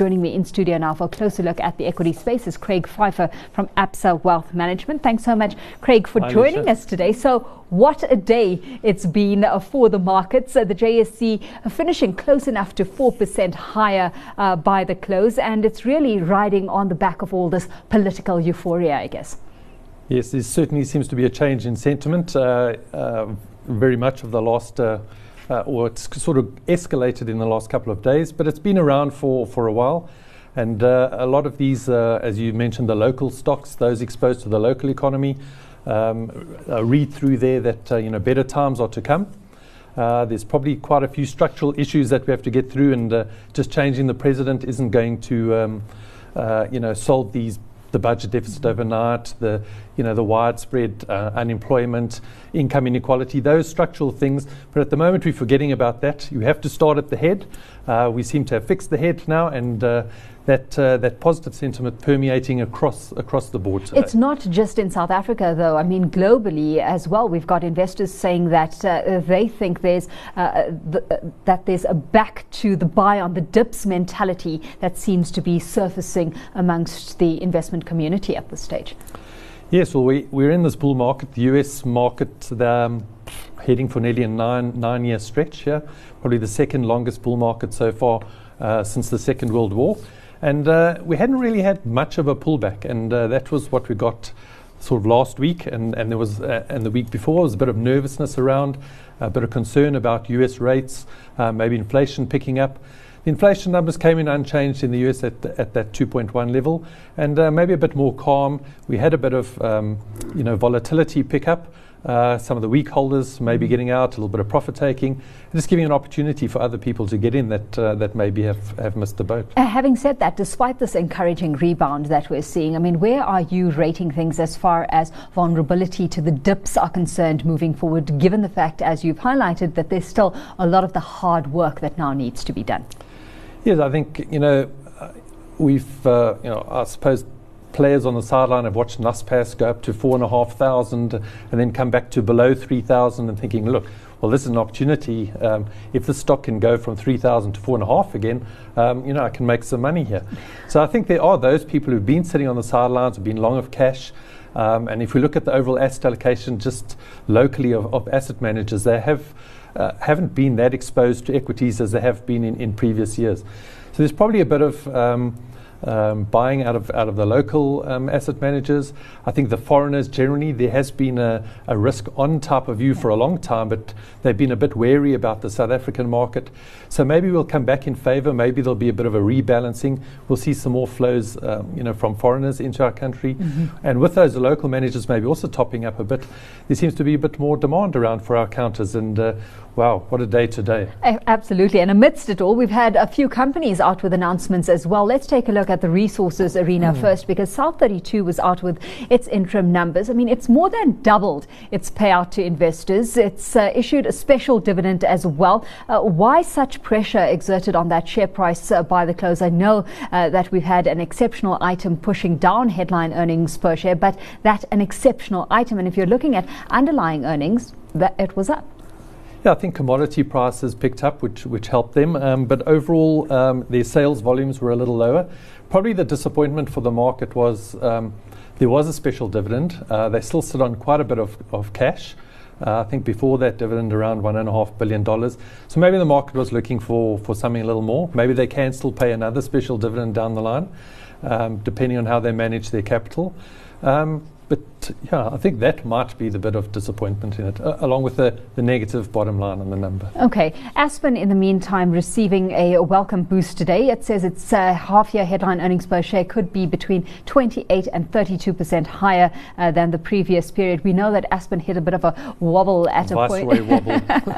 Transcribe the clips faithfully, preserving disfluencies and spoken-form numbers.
Joining me in studio now for a closer look at the equity space is Craig Pfeiffer from Absa Wealth Management. Thanks so much, Craig, for Hi, joining Alicia. us today. So what a day it's been uh, for the markets. Uh, the J S C uh, finishing close enough to four percent higher uh, by the close, and it's really riding on the back of all this political euphoria, I guess. Yes, there certainly seems to be a change in sentiment, uh, uh, very much of the last, uh, uh, or it's sort of escalated in the last couple of days, but it's been around for, for a while. And uh, a lot of these, uh, as you mentioned, the local stocks, those exposed to the local economy, um, uh, read through there that uh, you know better times are to come. Uh, there's probably quite a few structural issues that we have to get through, and uh, just changing the president isn't going to um, uh, you know solve these the budget deficit overnight, the you know the widespread uh, unemployment, income inequality, those structural things. But at the moment we're forgetting about that. You have to start at the head. Uh, we seem to have fixed the head now, and uh, that uh, that positive sentiment permeating across across the board today. It's not just in South Africa, though. I mean, globally as well, we've got investors saying that uh, they think there's uh, th- uh, that there's a back to the buy on the dips mentality that seems to be surfacing amongst the investment community at this stage. Yes, well, we, we're in this bull market, the U S market, the, um, heading for nearly a nine nine year stretch here, probably the second longest bull market so far uh, since the Second World War. And uh, we hadn't really had much of a pullback, and uh, that was what we got sort of last week, and, and there was uh, and the week before there was a bit of nervousness around, a bit of concern about U S rates, uh, maybe inflation picking up. The inflation numbers came in unchanged in the U S at, th- at that two point one level, and uh, maybe a bit more calm. We had a bit of um, you know volatility pick up. Uh, some of the weak holders maybe getting out, a little bit of profit taking, just giving an opportunity for other people to get in that uh, that maybe have, have missed the boat. Uh, having said that, despite this encouraging rebound that we're seeing, I mean, where are you rating things as far as vulnerability to the dips are concerned moving forward, given the fact, as you've highlighted, that there's still a lot of the hard work that now needs to be done? Yes, I think, you know, uh, we've, uh, you know, I suppose players on the sideline have watched Naspers go up to four and a half thousand and then come back to below three thousand and thinking, look, well, this is an opportunity. Um, if the stock can go from three thousand to four and a half again, um, you know, I can make some money here. So I think there are those people who've been sitting on the sidelines, who've been long of cash. Um, and if we look at the overall asset allocation just locally of, of asset managers, they have uh, haven't been that exposed to equities as they have been in, in previous years. So there's probably a bit of um, Um, buying out of out of the local um, asset managers. I think the foreigners generally, there has been a, a risk on type of view for a long time, but they've been a bit wary about the South African market. So maybe we'll come back in favour. Maybe there'll be a bit of a rebalancing. We'll see some more flows, um, you know, from foreigners into our country, mm-hmm. and with those the local managers maybe also topping up a bit. There seems to be a bit more demand around for our counters, and uh, wow, what a day today. Uh, absolutely. And amidst it all, we've had a few companies out with announcements as well. Let's take a look at the resources arena mm. first, because South thirty-two was out with its interim numbers. I mean, it's more than doubled its payout to investors. It's uh, issued a special dividend as well. Uh, why such pressure exerted on that share price uh, by the close? I know uh, that we've had an exceptional item pushing down headline earnings per share, but that an exceptional item. And if you're looking at underlying earnings, that it was up. Yeah, I think commodity prices picked up, which which helped them. Um, but overall, um, their sales volumes were a little lower. Probably the disappointment for the market was um, there was a special dividend. Uh, they still sit on quite a bit of, of cash. Uh, I think before that dividend around one and a half billion dollars. So maybe the market was looking for, for something a little more. Maybe they can still pay another special dividend down the line, um, depending on how they manage their capital. Um, But yeah, I think that might be the bit of disappointment in it, uh, along with the, the negative bottom line on the number. Okay. Aspen, in the meantime, receiving a welcome boost today. It says its uh, half-year headline earnings per share could be between twenty-eight and thirty-two percent higher uh, than the previous period. We know that Aspen hit a bit of a wobble at a point. Viceroy wobble.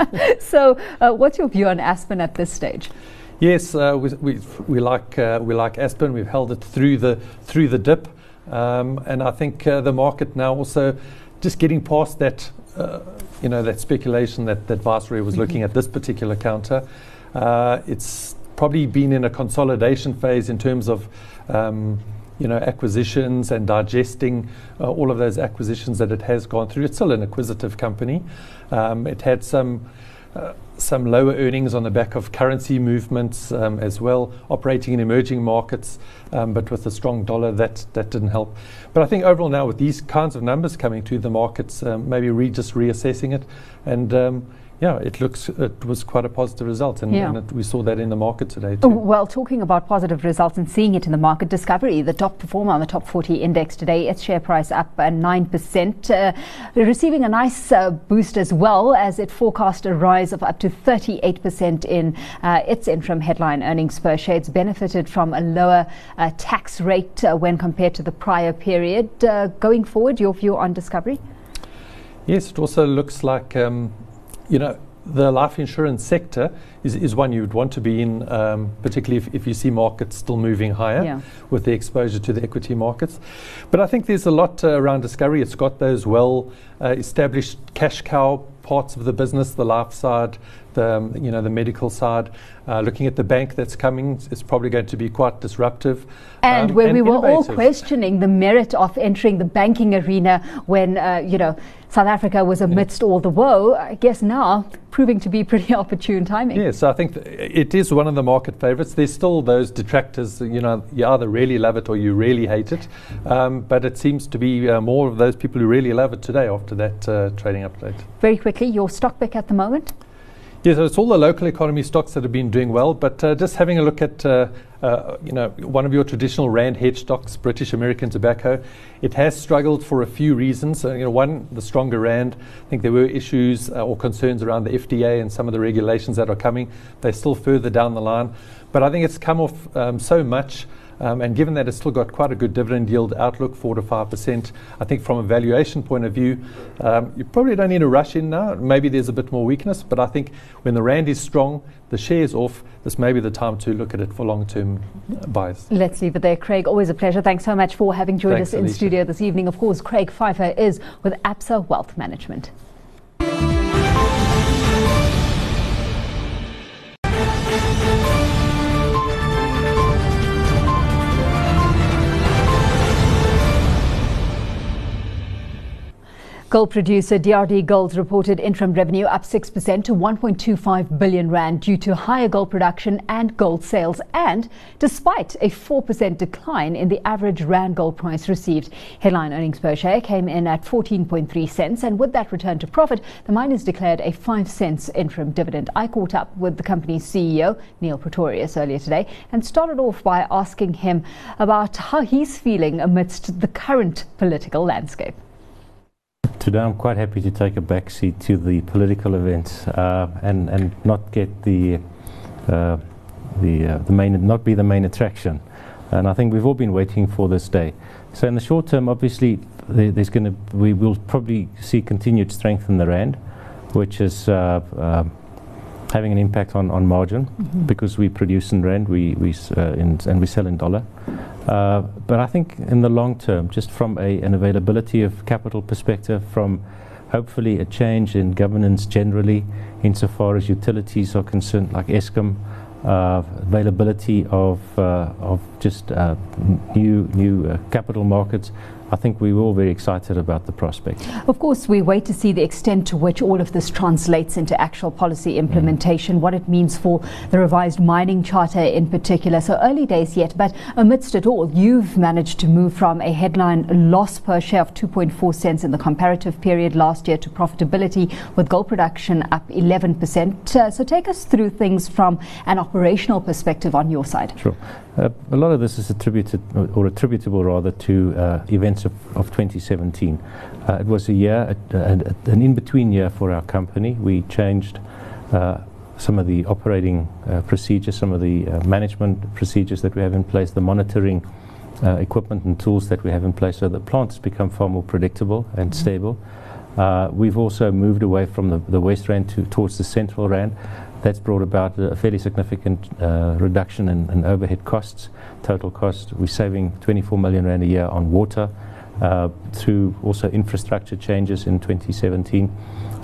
So uh, what's your view on Aspen at this stage? Yes, uh, we, we, we, like, uh, we like Aspen. We've held it through the, through the dip. Um, and I think uh, the market now also just getting past that, uh, you know, that speculation that, that Viceroy was mm-hmm. looking at this particular counter. Uh, it's probably been in a consolidation phase in terms of, um, you know, acquisitions and digesting uh, all of those acquisitions that it has gone through. It's still an acquisitive company. Um, it had some uh, some lower earnings on the back of currency movements um, as well, operating in emerging markets, um, but with a strong dollar, that, that didn't help. But I think overall now with these kinds of numbers coming to the markets, um, maybe re- just reassessing it, and um, yeah, it looks it was quite a positive result, and, yeah. and it, we saw that in the market today too. Well, talking about positive results and seeing it in the market, Discovery, the top performer on the top forty index today, its share price up uh, nine percent, uh, receiving a nice uh, boost as well, as it forecast a rise of up to thirty-eight percent in uh, its interim headline earnings per share. It's benefited from a lower uh, tax rate uh, when compared to the prior period. Uh, going forward, your view on Discovery? Yes, it also looks like um, you know, the life insurance sector is, is one you would want to be in, um, particularly if, if you see markets still moving higher yeah. with the exposure to the equity markets. But I think there's a lot uh, around Discovery. It's got those well uh, established cash cow parts of the business, the life side, the um, you know the medical side. Uh, looking at the bank that's coming, it's probably going to be quite disruptive. And um, where and we were innovative. all questioning the merit of entering the banking arena when uh, you know South Africa was amidst yeah. all the woe, I guess now proving to be pretty opportune timing. Yes, I think th- it is one of the market favourites. There's still those detractors, you know, you either really love it or you really hate it. Um, but it seems to be uh, more of those people who really love it today after that uh, trading update. Very quickly, your stock pick at the moment? Yes, so it's all the local economy stocks that have been doing well, but uh, just having a look at uh, uh, you know one of your traditional rand hedge stocks, British American Tobacco, it has struggled for a few reasons. Uh, you know, one, the stronger rand. I think there were issues uh, or concerns around the F D A and some of the regulations that are coming. They're still further down the line, but I think it's come off um, so much. Um, and given that it's still got quite a good dividend yield outlook, four to five percent, I think from a valuation point of view, um, you probably don't need to rush in now. Maybe there's a bit more weakness, but I think when the rand is strong, the share's off, this may be the time to look at it for long-term buys. Let's leave it there, Craig. Always a pleasure. Thanks so much for having joined Thanks, us in Alicia. studio this evening. Of course, Craig Pfeiffer is with Absa Wealth Management. Gold producer D R D Gold reported interim revenue up six percent to one point two five billion rand due to higher gold production and gold sales, and despite a four percent decline in the average rand gold price received. Headline earnings per share came in at fourteen point three cents, and with that return to profit, the miners declared a five cents interim dividend. I caught up with the company's C E O, Neil Pretorius, earlier today and started off by asking him about how he's feeling amidst the current political landscape. Today I'm quite happy to take a backseat to the political events uh, and and not get the uh, the uh, the main not be the main attraction, and I think we've all been waiting for this day. So in the short term, obviously there, there's going to we will probably see continued strength in the rand, which is uh, uh, having an impact on, on margin mm-hmm. because we produce in rand, we we uh, in, and we sell in dollar. Uh, but I think in the long term, just from a, an availability of capital perspective, from hopefully a change in governance generally, insofar as utilities are concerned, like Eskom, uh, availability of uh, of just uh, new new uh, capital markets, I think we were all very excited about the prospect. Of course, we wait to see the extent to which all of this translates into actual policy implementation, mm. what it means for the revised mining charter in particular. So early days yet, but amidst it all, you've managed to move from a headline loss per share of two point four cents in the comparative period last year to profitability with gold production up eleven percent. Uh, so take us through things from an operational perspective on your side. Sure. Uh, a lot of this is attributed, or, or attributable rather, to uh, events of, of twenty seventeen. Uh, it was a year, a, a, an in-between year for our company. We changed uh, some of the operating uh, procedures, some of the uh, management procedures that we have in place, the monitoring uh, equipment and tools that we have in place, so the plant has become far more predictable and mm-hmm. stable. Uh, we've also moved away from the, the West Rand to, towards the Central Rand. That's brought about a fairly significant uh, reduction in, in overhead costs, total cost. We're saving twenty-four million rand a year on water uh, through also infrastructure changes in twenty seventeen.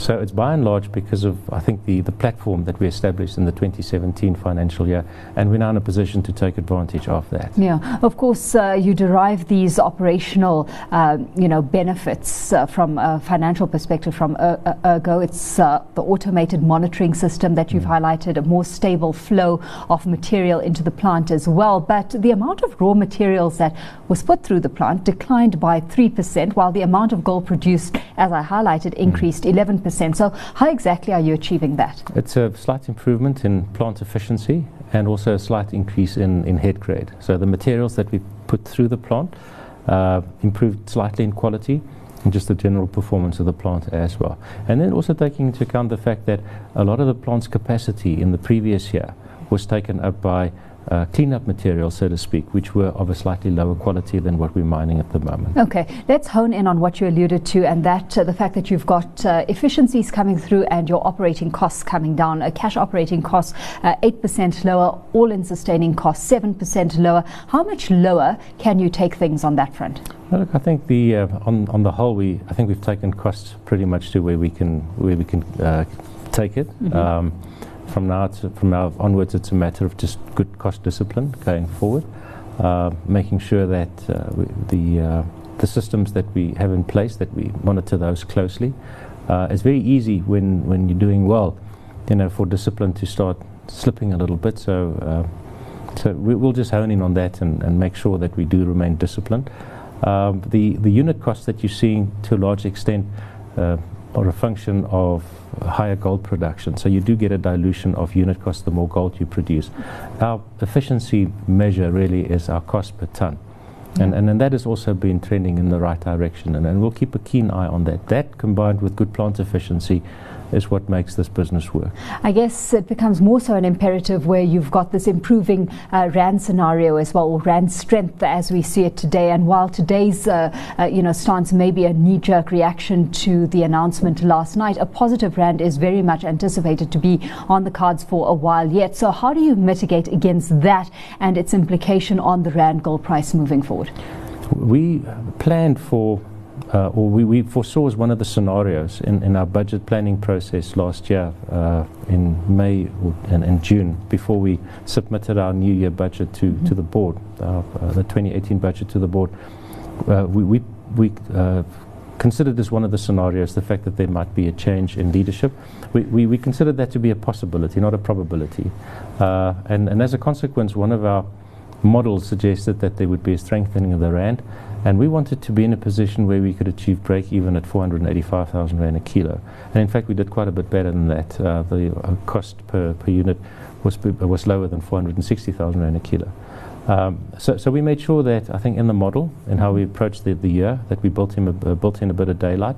So it's by and large because of, I think, the, the platform that we established in the twenty seventeen financial year, and we're now in a position to take advantage of that. Yeah, of course, uh, you derive these operational, uh, you know, benefits uh, from a financial perspective from er- er- Ergo. It's uh, the automated monitoring system that you've mm. highlighted, a more stable flow of material into the plant as well. But the amount of raw materials that was put through the plant declined by three percent, while the amount of gold produced, as I highlighted, increased mm. eleven percent. So how exactly are you achieving that? It's a slight improvement in plant efficiency and also a slight increase in, in head grade. So the materials that we put through the plant uh, improved slightly in quality and just the general performance of the plant as well. And then also taking into account the fact that a lot of the plant's capacity in the previous year was taken up by Uh, clean-up materials, so to speak, which were of a slightly lower quality than what we're mining at the moment. Okay, let's hone in on what you alluded to, and that uh, the fact that you've got uh, efficiencies coming through and your operating costs coming down. Uh, cash operating costs uh, eight percent lower, all-in sustaining costs seven percent lower. How much lower can you take things on that front? Well, look, I think the uh, on on the whole, we I think we've taken costs pretty much to where we can where we can uh, take it. Mm-hmm. Um, From now, to, from now onwards, it's a matter of just good cost discipline going forward, uh, making sure that uh, we, the uh, the systems that we have in place, that we monitor those closely. Uh, it's very easy when, when you're doing well, you know, for discipline to start slipping a little bit. So, uh, so we, we'll just hone in on that and, and make sure that we do remain disciplined. Um, the the unit costs that you're seeing to a large extent uh, are a function of higher gold production. So you do get a dilution of unit cost the more gold you produce. Our efficiency measure really is our cost per ton. Yeah. And, and and that has also been trending in the right direction. And, and we'll keep a keen eye on that. That combined with good plant efficiency is what makes this business work. I guess it becomes more so an imperative where you've got this improving uh, rand scenario as well, or rand strength as we see it today. And while today's uh, uh, you know stance may be a knee-jerk reaction to the announcement last night, a positive rand is very much anticipated to be on the cards for a while yet. So how do you mitigate against that and its implication on the rand gold price moving forward? We planned for Uh, or we, we foresaw as one of the scenarios in, in our budget planning process last year uh, in May or, and, and June, before we submitted our new year budget to, mm-hmm. to the board, uh, uh, the twenty eighteen budget to the board. Uh, we we, we uh, considered as one of the scenarios the fact that there might be a change in leadership. We, we, we considered that to be a possibility, not a probability. Uh, and, and as a consequence, one of our models suggested that there would be a strengthening of the rand. And we wanted to be in a position where we could achieve break even at four hundred eighty-five thousand rand a kilo. And in fact, we did quite a bit better than that. Uh, the uh, cost per, per unit was uh, was lower than four hundred sixty thousand rand a kilo. Um, so, so we made sure that, I think, in the model and how we approached the, the year, that we built in a, uh, built in a bit of daylight.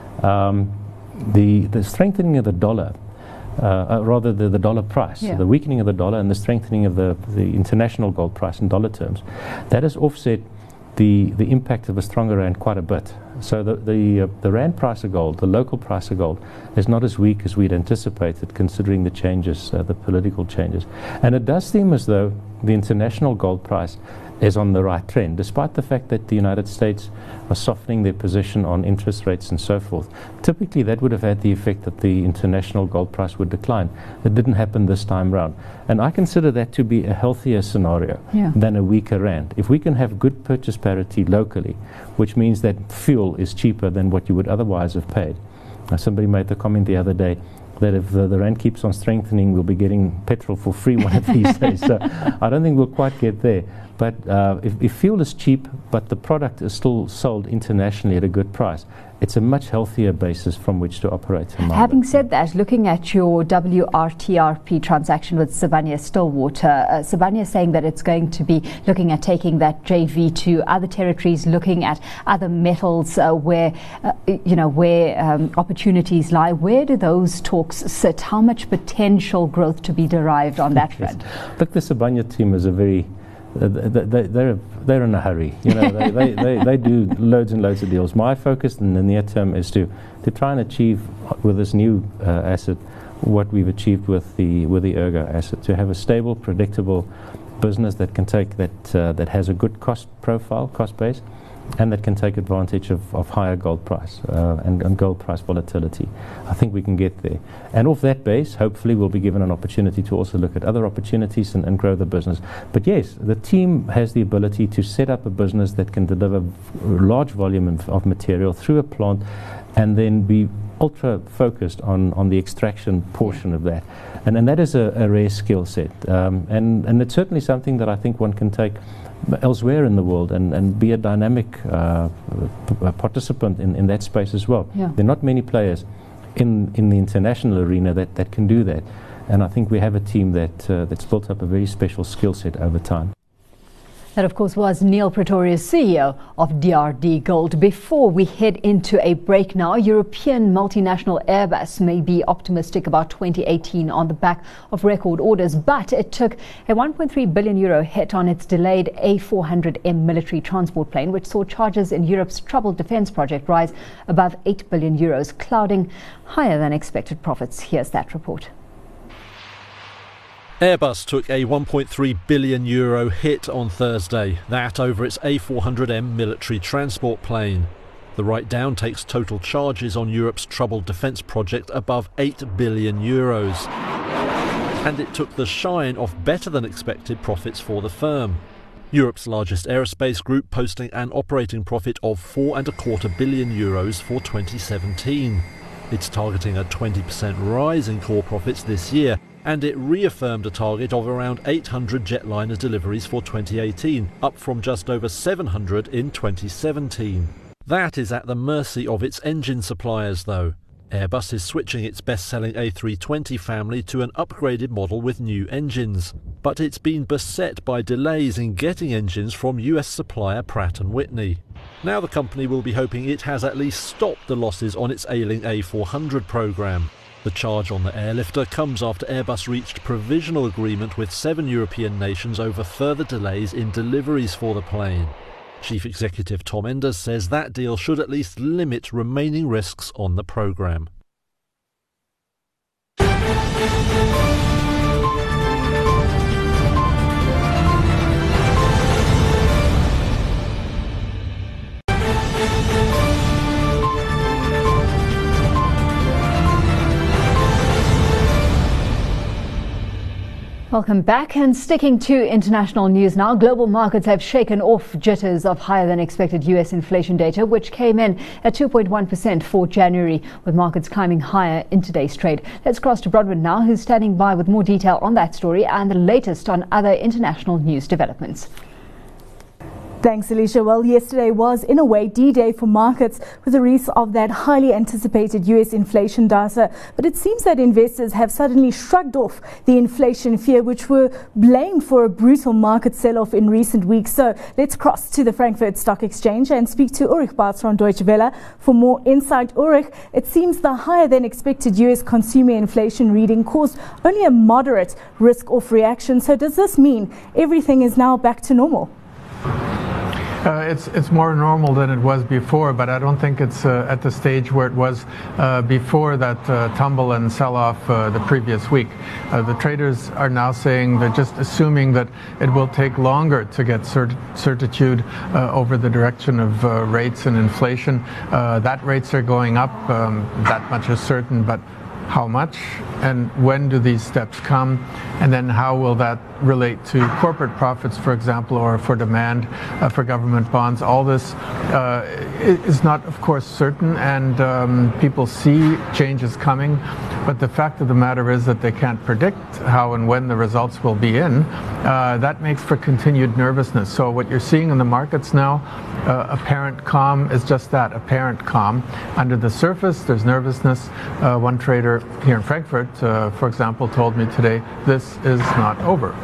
Um, the, the strengthening of the dollar, uh, uh, rather the, the dollar price, yeah. so the weakening of the dollar and the strengthening of the, the international gold price in dollar terms, that has offset the the impact of a stronger rand quite a bit. So the the, uh, the rand price of gold, the local price of gold, is not as weak as we'd anticipated, considering the changes, uh, the political changes. And it does seem as though the international gold price is on the right trend, despite the fact that the United States are softening their position on interest rates and so forth. Typically, that would have had the effect that the international gold price would decline. It didn't happen this time round. And I consider that to be a healthier scenario yeah. than a weaker rand. If we can have good purchase parity locally, which means that fuel is cheaper than what you would otherwise have paid. Now, somebody made the comment the other day that if the, the rand keeps on strengthening, we'll be getting petrol for free one of these days. So I don't think we'll quite get there. But uh, if, if fuel is cheap, but the product is still sold internationally at a good price, it's a much healthier basis from which to operate. Having said that, looking at your W R T R P transaction with Sibanye-Stillwater, uh, Sibanye is saying that it's going to be looking at taking that J V to other territories, looking at other metals uh, where, uh, you know, where um, opportunities lie. Where do those talks sit? How much potential growth to be derived on that front? Look, the Sibanye team is a very Uh, they, they're they're in a hurry. You know, they, they, they, they do loads and loads of deals. My focus in the near term is to to try and achieve with this new uh, asset what we've achieved with the with the Ergo asset, to have a stable, predictable business that can take that uh, that has a good cost profile, cost base, and that can take advantage of, of higher gold price uh, and, and gold price volatility. I think we can get there. And off that base, hopefully we'll be given an opportunity to also look at other opportunities and, and grow the business. But yes, the team has the ability to set up a business that can deliver v- large volume of, of material through a plant and then be ultra focused on, on the extraction portion of that. And, and that is a, a rare skill set. Um, and, and it's certainly something that I think one can take elsewhere in the world and, and be a dynamic uh, p- participant in, in that space as well. Yeah. There are not many players in, in the international arena that, that can do that. And I think we have a team that uh, that's built up a very special skill set over time. That, of course, was Neil Pretorius, C E O of D R D Gold. Before we head into a break now, European multinational Airbus may be optimistic about twenty eighteen on the back of record orders, but it took a one point three billion euro hit on its delayed A four hundred M military transport plane, which saw charges in Europe's troubled defence project rise above eight billion euros, clouding higher than expected profits. Here's that report. Airbus took a one point three billion euro hit on Thursday, that over its A four hundred M military transport plane. The write-down takes total charges on Europe's troubled defence project above eight billion euros. And it took the shine off better than expected profits for the firm. Europe's largest aerospace group posting an operating profit of four and a quarter billion euros for twenty seventeen. It's targeting a twenty percent rise in core profits this year, and it reaffirmed a target of around eight hundred jetliner deliveries for twenty eighteen, up from just over seven hundred in twenty seventeen. That is at the mercy of its engine suppliers, though. Airbus is switching its best-selling A three twenty family to an upgraded model with new engines. But it's been beset by delays in getting engines from U S supplier Pratt and Whitney. Now the company will be hoping it has at least stopped the losses on its ailing A four hundred programme. The charge on the airlifter comes after Airbus reached provisional agreement with seven European nations over further delays in deliveries for the plane. Chief Executive Tom Enders says that deal should at least limit remaining risks on the programme. Welcome back, and sticking to international news now, global markets have shaken off jitters of higher than expected U S inflation data, which came in at two point one percent for January, with markets climbing higher in today's trade. Let's cross to Bronwyn now, who's standing by with more detail on that story and the latest on other international news developments. Thanks, Alicia. Well, yesterday was, in a way, D-Day for markets with the release of that highly anticipated U S inflation data. But it seems that investors have suddenly shrugged off the inflation fear, which were blamed for a brutal market sell-off in recent weeks. So let's cross to the Frankfurt Stock Exchange and speak to Ulrich Bartz from Deutsche Welle for more insight. Ulrich, it seems the higher than expected U S consumer inflation reading caused only a moderate risk-off reaction. So does this mean everything is now back to normal? Uh, it's it's more normal than it was before, but I don't think it's uh, at the stage where it was uh, before that uh, tumble and sell-off uh, the previous week. Uh, the traders are now saying they're just assuming that it will take longer to get cert- certitude uh, over the direction of uh, rates and inflation. Uh, that rates are going up, um, that much is certain, but how much and when do these steps come, and then how will that relate to corporate profits, for example, or for demand uh, for government bonds? All this uh, is not, of course, certain, and um, people see changes coming, but the fact of the matter is that they can't predict how and when the results will be in. Uh, that makes for continued nervousness. So what you're seeing in the markets now, uh, apparent calm, is just that, apparent calm. Under the surface, there's nervousness. Uh, one trader here in Frankfurt, uh, for example, told me today, this is not over.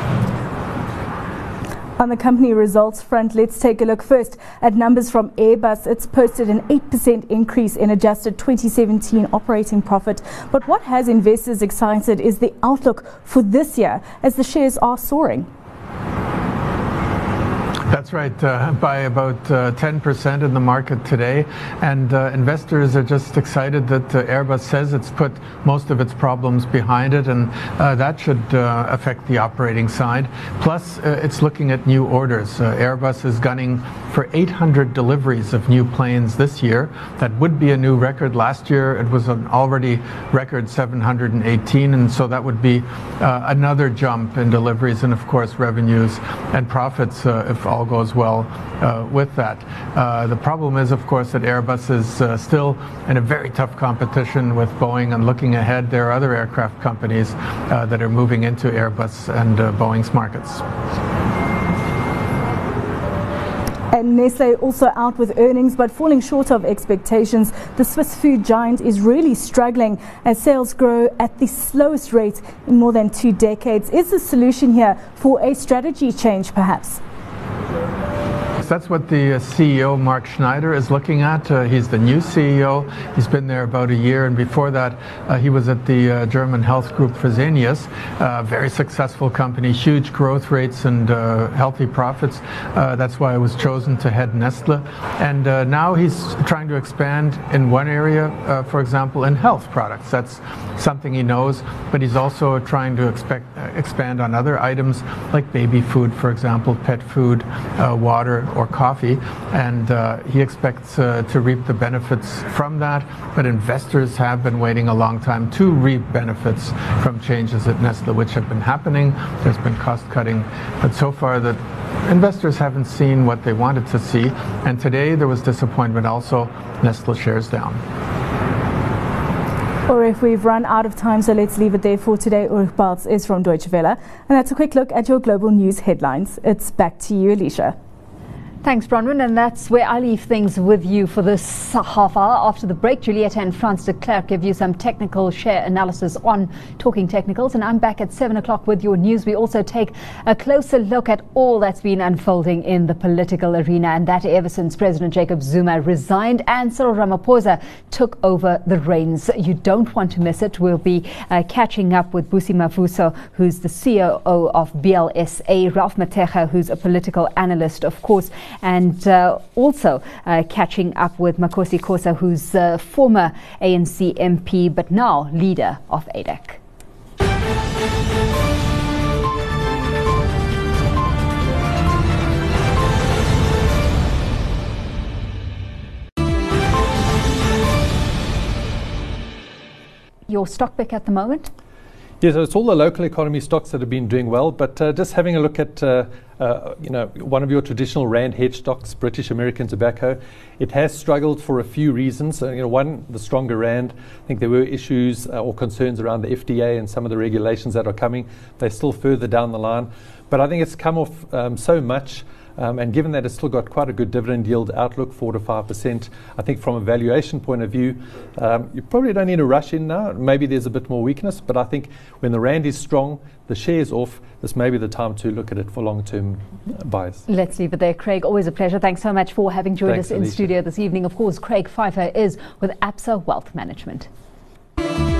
On the company results front, let's take a look first at numbers from Airbus. It's posted an eight percent increase in adjusted twenty seventeen operating profit. But what has investors excited is the outlook for this year, as the shares are soaring. That's right, uh, by about uh, ten percent in the market today. And uh, investors are just excited that uh, Airbus says it's put most of its problems behind it, and uh, that should uh, affect the operating side. Plus, uh, it's looking at new orders. Uh, Airbus is gunning for eight hundred deliveries of new planes this year. That would be a new record. Last year, it was an already record seven hundred eighteen, and so that would be uh, another jump in deliveries and, of course, revenues and profits uh, if all goes well uh, with that. Uh, the problem is, of course, that Airbus is uh, still in a very tough competition with Boeing, and looking ahead, there are other aircraft companies uh, that are moving into Airbus and uh, Boeing's markets. And Nestlé also out with earnings but falling short of expectations. The Swiss food giant is really struggling as sales grow at the slowest rate in more than two decades. Is the solution here for a strategy change, perhaps? That's what the uh, C E O, Mark Schneider, is looking at. Uh, he's the new C E O. He's been there about a year, and before that uh, he was at the uh, German health group Fresenius, a uh, very successful company, huge growth rates and uh, healthy profits. Uh, that's why I was chosen to head Nestle. And uh, now he's trying to expand in one area, uh, for example, in health products. That's something he knows, but he's also trying to expect, uh, expand on other items like baby food, for example, pet food, uh, water, or coffee, and uh, he expects uh, to reap the benefits from that, but investors have been waiting a long time to reap benefits from changes at Nestle, which have been happening. There's been cost cutting, but so far the investors haven't seen what they wanted to see, and today there was disappointment also. Nestle shares down. Or if we've run out of time, so let's leave it there for today. Ulrich Balz is from Deutsche Welle, and that's a quick look at your global news headlines. It's back to you, Alicia. Thanks, Bronwyn, and that's where I leave things with you for this half hour. After the break, Julieta and Frans de Klerk give you some technical share analysis on Talking Technicals, and I'm back at seven o'clock with your news. We also take a closer look at all that's been unfolding in the political arena, and that ever since President Jacob Zuma resigned and Cyril Ramaphosa took over the reins. You don't want to miss it. We'll be uh, catching up with Busi Mavuso, who's the C O O of B L S A, Ralph Mateja, who's a political analyst, of course, and uh, also uh, catching up with Makosi Khosa, who's a former A N C M P but now leader of A D E C. Your stock pick at the moment? Yes, it's all the local economy stocks that have been doing well, but uh, just having a look at uh, uh, you know, one of your traditional rand hedge stocks, British American Tobacco, it has struggled for a few reasons. Uh, you know, one, the stronger rand. I think there were issues uh, or concerns around the F D A and some of the regulations that are coming. They're still further down the line, but I think it's come off um, so much. Um, and given that it's still got quite a good dividend yield outlook, four to five percent, I think from a valuation point of view, um, you probably don't need to rush in now. Maybe there's a bit more weakness, but I think when the rand is strong, the share's off, this may be the time to look at it for long-term buys. Let's leave it there, Craig. Always a pleasure. Thanks so much for having joined Thanks, us in Alicia. studio this evening. Of course, Craig Pfeiffer is with Absa Wealth Management.